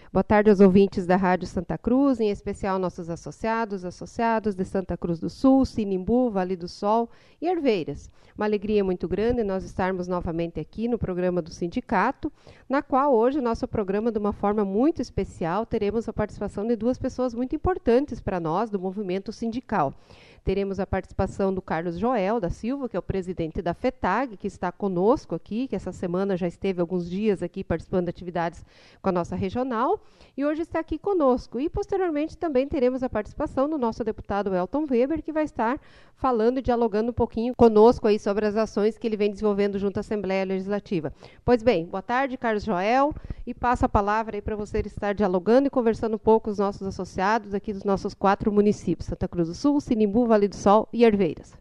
Boa tarde aos ouvintes da Rádio Santa Cruz, em especial nossos associados de Santa Cruz do Sul, Sinimbu, Vale do Sol e Herveiras. Uma alegria muito grande nós estarmos novamente aqui no programa do sindicato, na qual hoje nosso programa, de uma forma muito especial, teremos a participação de duas pessoas muito importantes para nós do movimento sindical. Teremos a participação do Carlos Joel da Silva, que é o presidente da FETAG, que está conosco aqui, que essa semana já esteve alguns dias aqui participando de atividades com a nossa regional, e hoje está aqui conosco. E, posteriormente, também teremos a participação do nosso deputado Elton Weber, que vai estar falando e dialogando um pouquinho conosco aí sobre as ações que ele vem desenvolvendo junto à Assembleia Legislativa. Pois bem, boa tarde, Carlos Joel, e passo a palavra aí para você estar dialogando e conversando um pouco com os nossos associados aqui dos nossos 4 municípios, Santa Cruz do Sul, Sinimbu, Vale do Sol e Herveiras.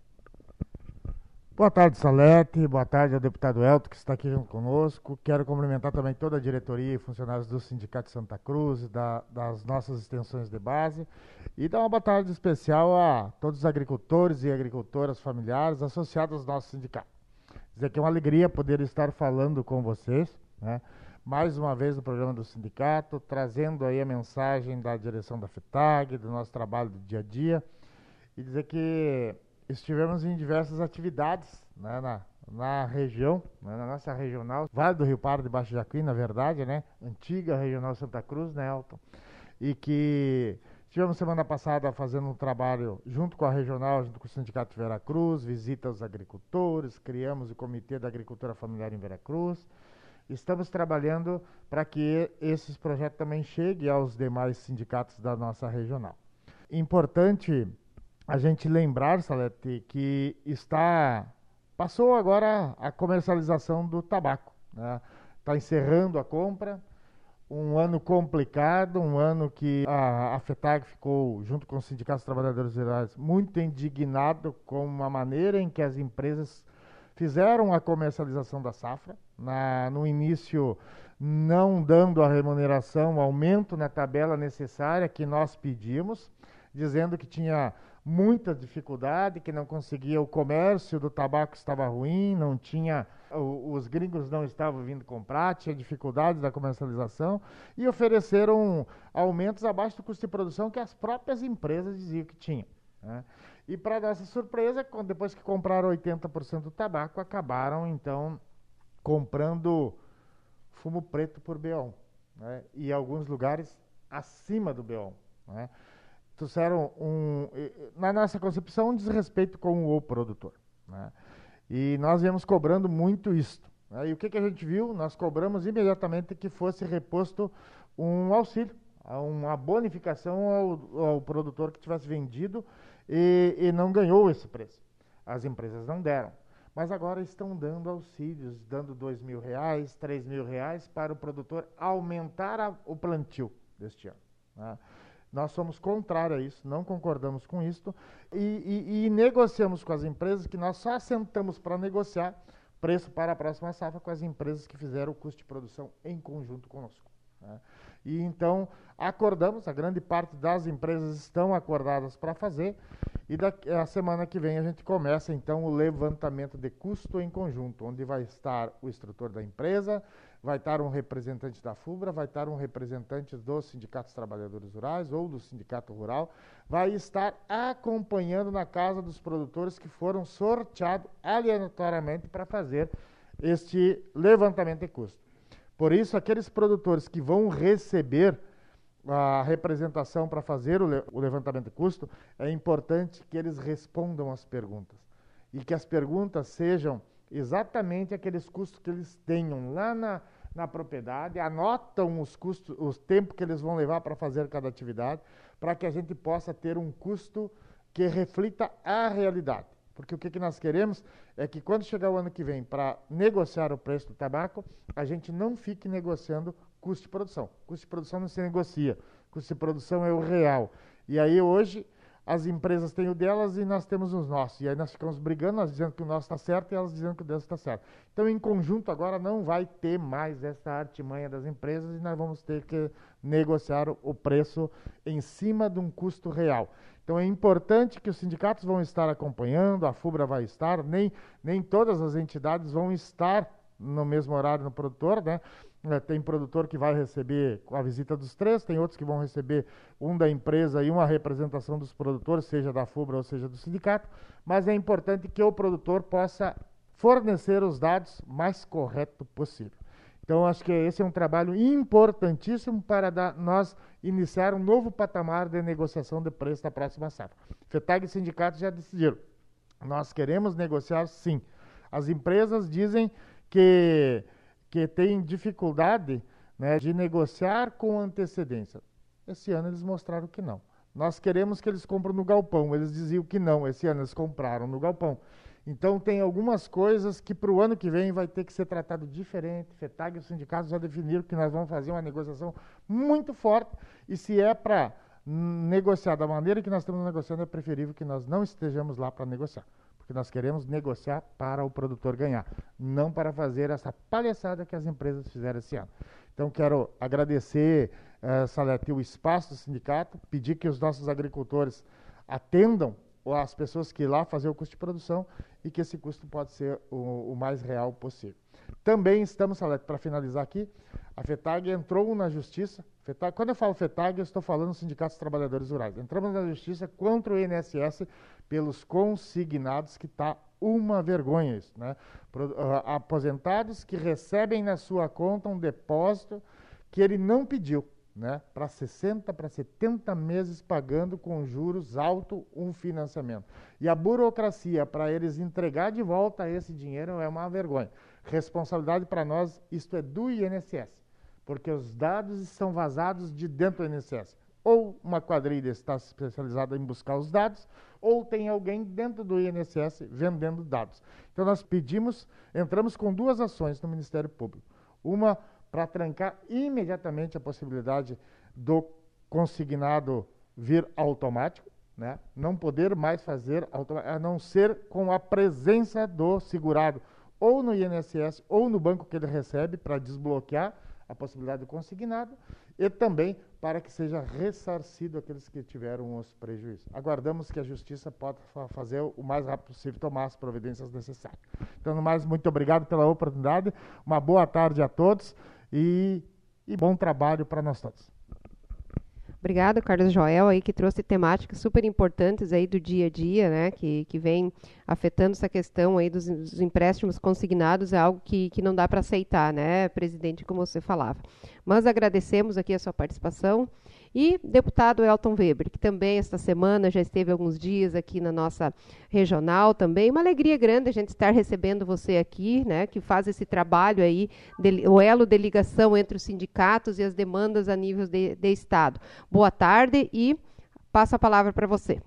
Boa tarde, Salete. Boa tarde ao deputado Elton, que está aqui junto conosco. Quero cumprimentar também toda a diretoria e funcionários do Sindicato de Santa Cruz, das nossas extensões de base. E dar uma boa tarde especial a todos os agricultores e agricultoras familiares associados ao nosso sindicato. Dizer que é uma alegria poder estar falando com vocês, né? Mais uma vez no programa do sindicato, trazendo aí a mensagem da direção da FETAG, do nosso trabalho do dia a dia. E dizer que estivemos em diversas atividades, né, na região, né, na nossa regional, Vale do Rio Pardo de Baixo Jacuí, na verdade, né, antiga regional Santa Cruz, né, Elton? E que estivemos semana passada fazendo um trabalho junto com a regional, junto com o Sindicato de Veracruz, visita aos agricultores, criamos o Comitê da Agricultura Familiar em Veracruz. Estamos trabalhando para que esses projetos também cheguem aos demais sindicatos da nossa regional. Importante a gente lembrar, Salete, que passou agora a comercialização do tabaco, né? Está encerrando a compra, um ano complicado, um ano que a FETAG ficou, junto com os sindicatos trabalhadores rurais, muito indignado com a maneira em que as empresas fizeram a comercialização da safra, no início não dando a remuneração, o aumento na tabela necessária que nós pedimos, dizendo que tinha muita dificuldade, que não conseguia, o comércio do tabaco estava ruim, não tinha, os gringos não estavam vindo comprar, tinha dificuldades da comercialização e ofereceram aumentos abaixo do custo de produção que as próprias empresas diziam que tinham, né? E para nossa surpresa, depois que compraram 80% do tabaco, acabaram então comprando fumo preto por B1, né? E em alguns lugares acima do B1, né? Trouxeram, na nossa concepção, um desrespeito com o produtor, né? E nós viemos cobrando muito isto, né? E o que a gente viu? Nós cobramos imediatamente que fosse reposto um auxílio, uma bonificação ao produtor que tivesse vendido e não ganhou esse preço. As empresas não deram. Mas agora estão dando auxílios, dando R$2.000, R$3.000 para o produtor aumentar o plantio deste ano, né? Nós somos contrários a isso, não concordamos com isso e negociamos com as empresas, que nós só sentamos para negociar preço para a próxima safra com as empresas que fizeram o custo de produção em conjunto conosco, né? E então acordamos, a grande parte das empresas estão acordadas para fazer, e a semana que vem a gente começa então o levantamento de custo em conjunto, onde vai estar o instrutor da empresa, vai estar um representante da FUBRA, vai estar um representante dos sindicatos trabalhadores rurais ou do sindicato rural, vai estar acompanhando na casa dos produtores que foram sorteados aleatoriamente para fazer este levantamento de custo. Por isso, aqueles produtores que vão receber a representação para fazer o levantamento de custo, é importante que eles respondam as perguntas e que as perguntas sejam exatamente aqueles custos que eles tenham lá na propriedade, anotam os custos, os tempos que eles vão levar para fazer cada atividade, para que a gente possa ter um custo que reflita a realidade. Porque o que nós queremos é que quando chegar o ano que vem para negociar o preço do tabaco, a gente não fique negociando custo de produção. Custo de produção não se negocia, custo de produção é o real. E aí hoje as empresas têm o delas e nós temos os nossos. E aí nós ficamos brigando, nós dizendo que o nosso está certo e elas dizendo que o deles está certo. Então, em conjunto, agora não vai ter mais essa artimanha das empresas e nós vamos ter que negociar o preço em cima de um custo real. Então, é importante que os sindicatos vão estar acompanhando, a FUBRA vai estar, nem todas as entidades vão estar no mesmo horário no produtor, né? Tem produtor que vai receber a visita dos 3, tem outros que vão receber um da empresa e uma representação dos produtores, seja da FUBRA ou seja do sindicato, mas é importante que o produtor possa fornecer os dados mais correto possível. Então, acho que esse é um trabalho importantíssimo para nós iniciar um novo patamar de negociação de preço da próxima safra. FETAG e sindicatos já decidiram. Nós queremos negociar, sim. As empresas dizem que têm dificuldade, né, de negociar com antecedência. Esse ano eles mostraram que não. Nós queremos que eles comprem no galpão. Eles diziam que não. Esse ano eles compraram no galpão. Então, tem algumas coisas que para o ano que vem vai ter que ser tratado diferente. FETAG e os sindicatos já definiram que nós vamos fazer uma negociação muito forte. E se é para negociar da maneira que nós estamos negociando, é preferível que nós não estejamos lá para negociar. Porque nós queremos negociar para o produtor ganhar, não para fazer essa palhaçada que as empresas fizeram esse ano. Então, quero agradecer, Salete, o espaço do sindicato, pedir que os nossos agricultores atendam as pessoas que ir lá fazer o custo de produção e que esse custo pode ser o mais real possível. Também estamos, Salete, para finalizar aqui, a FETAG entrou na justiça. Quando eu falo FETAG, eu estou falando dos sindicatos dos trabalhadores rurais. Entramos na justiça contra o INSS pelos consignados, que está uma vergonha isso, né? Aposentados que recebem na sua conta um depósito que ele não pediu, né, para 60, para 70 meses pagando com juros alto um financiamento. E a burocracia para eles entregar de volta esse dinheiro é uma vergonha. Responsabilidade para nós, isto é do INSS, porque os dados são vazados de dentro do INSS. Ou uma quadrilha está especializada em buscar os dados, ou tem alguém dentro do INSS vendendo dados. Então nós entramos com 2 ações no Ministério Público. Uma para trancar imediatamente a possibilidade do consignado vir automático, né? Não poder mais fazer automático, a não ser com a presença do segurado ou no INSS ou no banco que ele recebe para desbloquear a possibilidade do consignado e também para que seja ressarcido aqueles que tiveram os prejuízos. Aguardamos que a Justiça possa fazer o mais rápido possível, tomar as providências necessárias. Então, no mais, muito obrigado pela oportunidade, uma boa tarde a todos e bom trabalho para nós todos. Obrigada, Carlos Joel, aí, que trouxe temáticas super importantes aí do dia a dia, né, que vem afetando essa questão aí dos empréstimos consignados, é algo que não dá para aceitar, né, presidente, como você falava. Mas agradecemos aqui a sua participação. E deputado Elton Weber, que também esta semana já esteve alguns dias aqui na nossa regional também. Uma alegria grande a gente estar recebendo você aqui, né, que faz esse trabalho aí, o elo de ligação entre os sindicatos e as demandas a nível de Estado. Boa tarde e passo a palavra para você.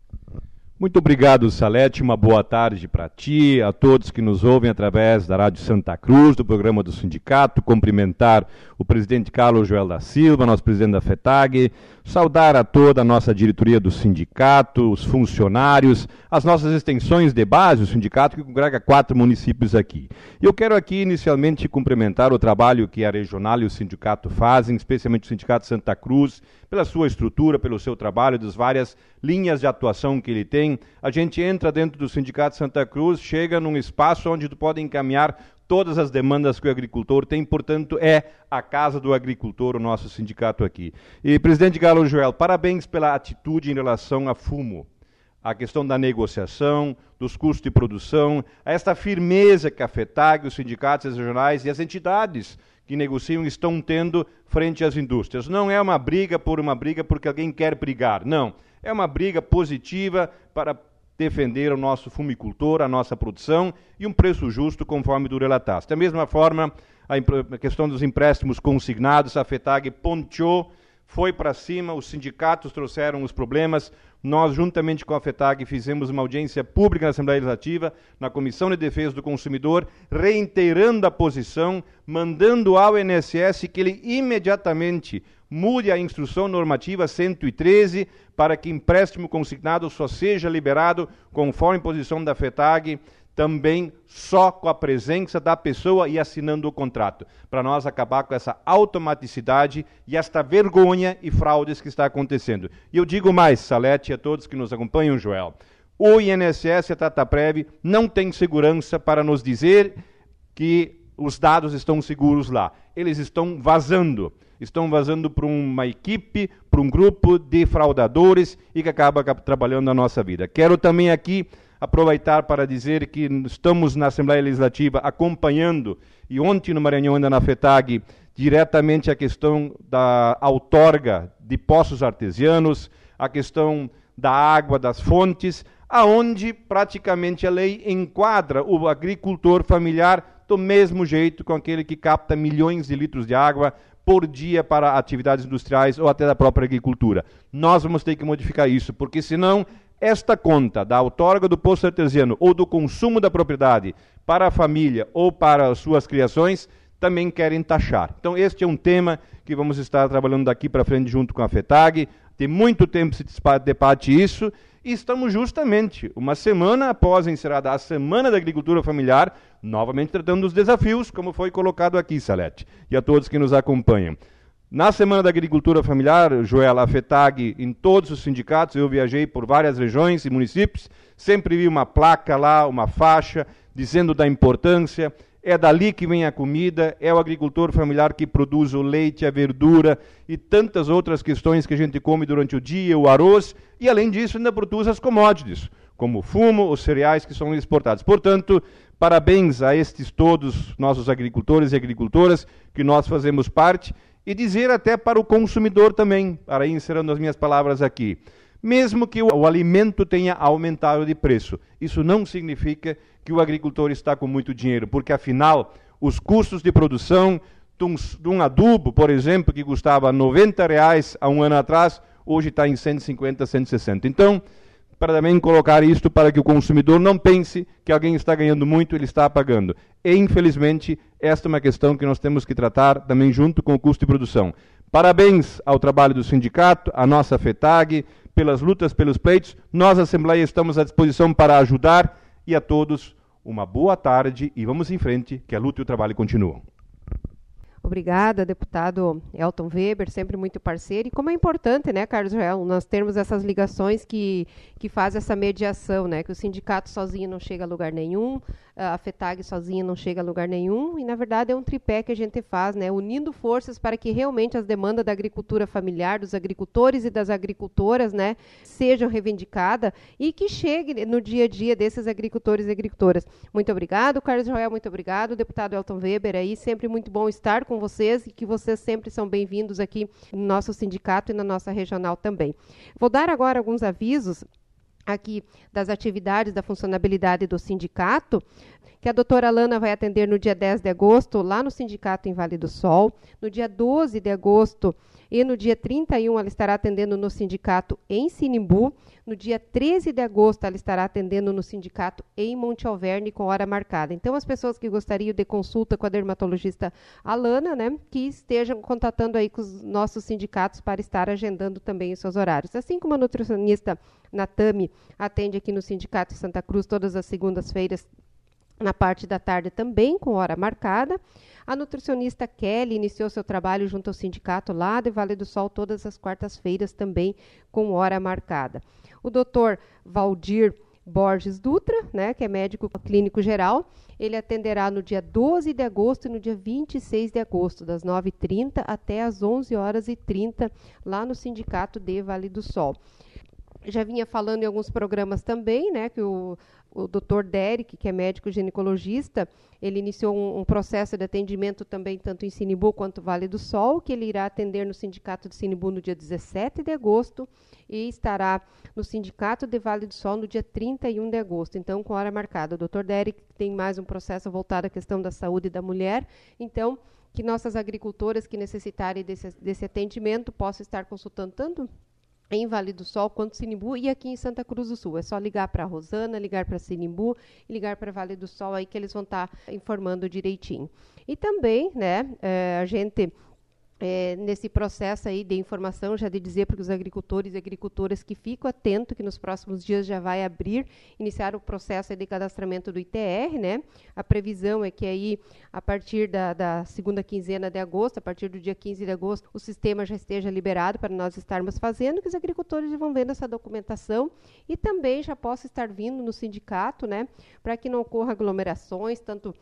Muito obrigado, Salete. Uma boa tarde para ti, a todos que nos ouvem através da Rádio Santa Cruz, do programa do sindicato. Cumprimentar o presidente Carlos Joel da Silva, nosso presidente da FETAG, saudar a toda a nossa diretoria do sindicato, os funcionários, as nossas extensões de base, o sindicato que congrega 4 municípios aqui. E eu quero aqui inicialmente cumprimentar o trabalho que a regional e o sindicato fazem, especialmente o sindicato Santa Cruz, pela sua estrutura, pelo seu trabalho, das várias linhas de atuação que ele tem. A gente entra dentro do sindicato Santa Cruz, chega num espaço onde tu pode encaminhar todas as demandas que o agricultor tem, portanto, é a casa do agricultor, o nosso sindicato aqui. E, presidente Carlos Joel, parabéns pela atitude em relação a fumo, a questão da negociação, dos custos de produção, a esta firmeza que a FETAG, os sindicatos regionais e as entidades que negociam estão tendo frente às indústrias. Não é uma briga porque alguém quer brigar, não. É uma briga positiva para defender o nosso fumicultor, a nossa produção e um preço justo conforme tu relataste. Da mesma forma, a questão dos empréstimos consignados, a FETAG ponteou, foi para cima, os sindicatos trouxeram os problemas, nós, juntamente com a FETAG, fizemos uma audiência pública na Assembleia Legislativa, na Comissão de Defesa do Consumidor, reiterando a posição, mandando ao INSS que ele imediatamente mude a Instrução Normativa 113 para que empréstimo consignado só seja liberado, conforme posição da FETAG, também só com a presença da pessoa e assinando o contrato, para nós acabar com essa automaticidade e esta vergonha e fraudes que está acontecendo. E eu digo mais, Salete e a todos que nos acompanham, Joel, o INSS e a Trataprev não tem segurança para nos dizer que os dados estão seguros lá. Eles estão vazando para uma equipe, para um grupo de fraudadores e que acaba trabalhando na nossa vida. Quero também aqui aproveitar para dizer que estamos na Assembleia Legislativa acompanhando, e ontem no Maranhão, ainda na FETAG, diretamente a questão da outorga de poços artesianos, a questão da água, das fontes, aonde praticamente a lei enquadra o agricultor familiar do mesmo jeito com aquele que capta milhões de litros de água por dia para atividades industriais ou até da própria agricultura. Nós vamos ter que modificar isso, porque senão esta conta da outorga do poço artesiano ou do consumo da propriedade para a família ou para as suas criações também querem taxar. Então este é um tema que vamos estar trabalhando daqui para frente junto com a FETAG. Tem muito tempo se debate isso, e estamos justamente uma semana após encerrada a Semana da Agricultura Familiar, novamente tratando dos desafios, como foi colocado aqui, Salete, e a todos que nos acompanham. Na Semana da Agricultura Familiar, Joel, a FETAG, em todos os sindicatos, eu viajei por várias regiões e municípios, sempre vi uma placa lá, uma faixa, dizendo da importância. É dali que vem a comida, é o agricultor familiar que produz o leite, a verdura e tantas outras questões que a gente come durante o dia, o arroz, e além disso ainda produz as commodities, como o fumo, os cereais que são exportados. Portanto, parabéns a estes todos, nossos agricultores e agricultoras, que nós fazemos parte, e dizer até para o consumidor também, para ir encerrando as minhas palavras aqui, mesmo que o alimento tenha aumentado de preço, isso não significa que o agricultor está com muito dinheiro, porque afinal, os custos de produção de um adubo, por exemplo, que custava R$90 há um ano atrás, hoje está em 150, 160. Então, para também colocar isto para que o consumidor não pense que alguém está ganhando muito, ele está pagando. E, infelizmente, esta é uma questão que nós temos que tratar também junto com o custo de produção. Parabéns ao trabalho do sindicato, à nossa FETAG, pelas lutas, pelos pleitos. Nós, Assembleia, estamos à disposição para ajudar, e a todos uma boa tarde e vamos em frente, que a luta e o trabalho continuam. Obrigada, deputado Elton Weber, sempre muito parceiro. E como é importante, né, Carlos Joel, nós termos essas ligações que fazem essa mediação, né, que o sindicato sozinho não chega a lugar nenhum, a FETAG sozinha não chega a lugar nenhum, e na verdade é um tripé que a gente faz, né, unindo forças para que realmente as demandas da agricultura familiar, dos agricultores e das agricultoras, né, sejam reivindicadas e que chegue no dia a dia desses agricultores e agricultoras. Muito obrigado, Carlos Joel, muito obrigado, deputado Elton Weber, aí sempre muito bom estar com vocês e que vocês sempre são bem-vindos aqui no nosso sindicato e na nossa regional também. Vou dar agora alguns avisos aqui das atividades da funcionabilidade do sindicato, que a doutora Alana vai atender no dia 10 de agosto, lá no sindicato em Vale do Sol, no dia 12 de agosto e no dia 31 ela estará atendendo no sindicato em Sinimbu, no dia 13 de agosto ela estará atendendo no sindicato em Monte Alverne com hora marcada. Então, as pessoas que gostariam de consulta com a dermatologista Alana, né, que estejam contatando aí com os nossos sindicatos para estar agendando também os seus horários. Assim como a nutricionista Natami atende aqui no Sindicato Santa Cruz todas as segundas-feiras, na parte da tarde também com hora marcada. A nutricionista Kelly iniciou seu trabalho junto ao sindicato lá de Vale do Sol todas as quartas-feiras também com hora marcada. O doutor Valdir Borges Dutra, né, que é médico clínico geral, ele atenderá no dia 12 de agosto e no dia 26 de agosto, das 9h30 até as 11h30, lá no sindicato de Vale do Sol. Já vinha falando em alguns programas também, né, que o Dr. Derek, que é médico ginecologista, ele iniciou um processo de atendimento também tanto em Sinimbu quanto Vale do Sol, que ele irá atender no sindicato de Sinimbu no dia 17 de agosto e estará no sindicato de Vale do Sol no dia 31 de agosto, então com hora marcada. O Dr. Derek tem mais um processo voltado à questão da saúde da mulher, então que nossas agricultoras que necessitarem desse atendimento possam estar consultando tanto em Vale do Sol, quanto Sinimbu, e aqui em Santa Cruz do Sul. É só ligar para a Rosana, ligar para Sinimbu e ligar para Vale do Sol, aí que eles vão estar informando direitinho. E também, né, a gente, nesse processo aí de informação, já de dizer para os agricultores e agricultoras que ficam atentos, que nos próximos dias já vai iniciar o processo de cadastramento do ITR, né? A previsão é que aí, a partir da segunda quinzena de agosto, a partir do dia 15 de agosto, o sistema já esteja liberado para nós estarmos fazendo, que os agricultores já vão vendo essa documentação e também já possa estar vindo no sindicato, né? Para que não ocorra aglomerações, tanto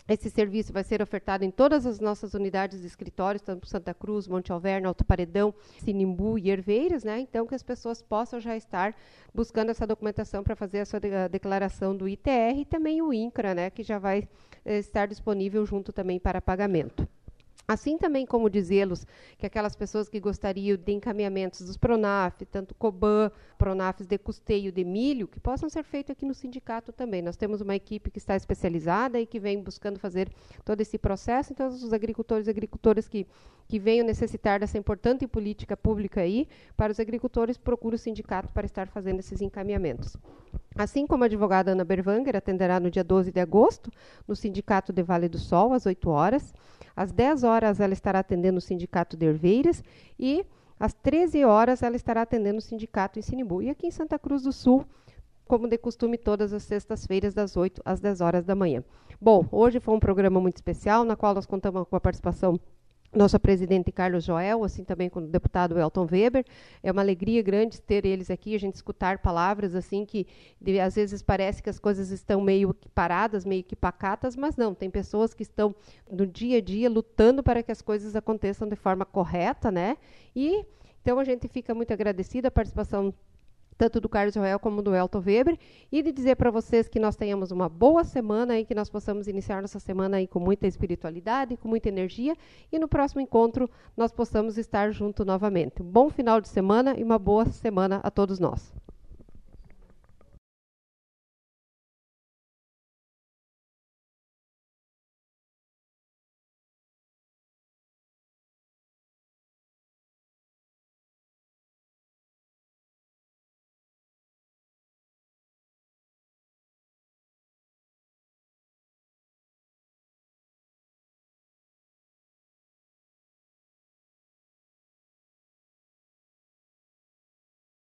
Esse serviço vai ser ofertado em todas as nossas unidades de escritórios, tanto Santa Cruz, Monte Alverno, Alto Paredão, Sinimbu e Herveiras, né? Então, que as pessoas possam já estar buscando essa documentação para fazer a sua declaração do ITR e também o INCRA, né? Que já vai estar disponível junto também para pagamento. Assim também como dizê-los que aquelas pessoas que gostariam de encaminhamentos dos PRONAF, tanto COBAN, PRONAFs de custeio de milho, que possam ser feitos aqui no sindicato também. Nós temos uma equipe que está especializada e que vem buscando fazer todo esse processo. Então, os agricultores e agricultoras que venham necessitar dessa importante política pública aí, para os agricultores, procure o sindicato para estar fazendo esses encaminhamentos. Assim como a advogada Ana Berwanger atenderá no dia 12 de agosto, no Sindicato de Vale do Sol, às 8 horas. Às 10 horas, ela estará atendendo o Sindicato de Herveiras e às 13 horas, ela estará atendendo o Sindicato em Sinimbu. E aqui em Santa Cruz do Sul, como de costume, todas as sextas-feiras, das 8 às 10 horas da manhã. Bom, hoje foi um programa muito especial, na qual nós contamos com a participação nosso presidente Carlos Joel, assim também com o deputado Elton Weber. É uma alegria grande ter eles aqui, a gente escutar palavras assim que às vezes parece que as coisas estão meio que paradas, meio que pacatas, mas não, tem pessoas que estão no dia a dia lutando para que as coisas aconteçam de forma correta, né? E então a gente fica muito agradecida a participação tanto do Carlos Joel como do Elton Weber, e de dizer para vocês que nós tenhamos uma boa semana e que nós possamos iniciar nossa semana aí com muita espiritualidade, com muita energia, e no próximo encontro nós possamos estar juntos novamente. Um bom final de semana e uma boa semana a todos nós.